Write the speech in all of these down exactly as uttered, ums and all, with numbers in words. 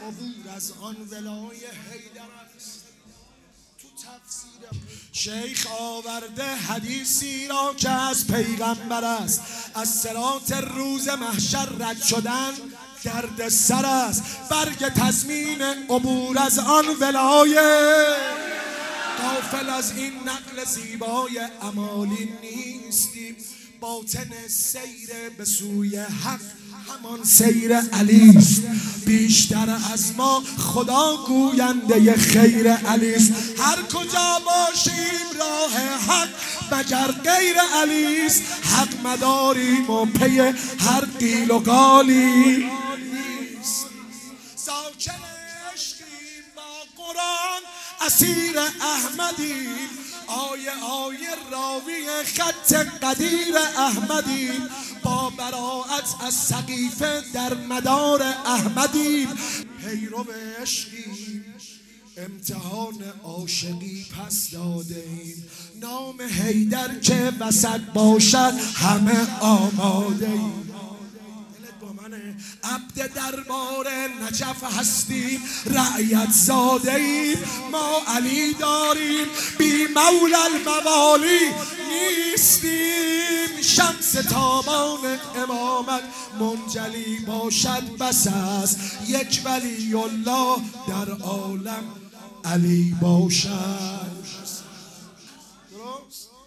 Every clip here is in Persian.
عبور از آن ولای حیدر است. تو تفسیر شیخ آورده حدیثی را که از پیغمبر است. از صراط روز محشر رد شدن درد سر است. برگ تضمین عبور از آن ولایه، غافل از این نقل زیبای امالی نیستیم. باطن سیر به سوی حق همان سیر علیست. بیشتر از ما خدا گوینده خیر علیست. هر کجا باشیم راه حق مگر غیر علیست. حق مداریم و پی هر قیل و قالی نیست. ساکن عشقیم با قرآن اسیر احمدیم. آیه آیه راوی خط قدیر احمدیم. با براعت از سقیفه در مدار احمدیم. پیرو عشقیم امتحان عاشقی پس دادیم. نام حیدر که وسط باشد همه آماده ایم. عبد دربار نجف هستیم رعیت زاده ایم. ما علی داریم بی مولا الموالی نیستیم. شمس تابان امامت منجلی باشد بس است. یک ولی الله در عالم علی باشد. درست؟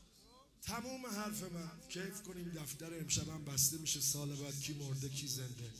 تموم حرف من. کیف کنیم. دفتر امشبم بسته میشه. سال بعد کی مرده کی زنده.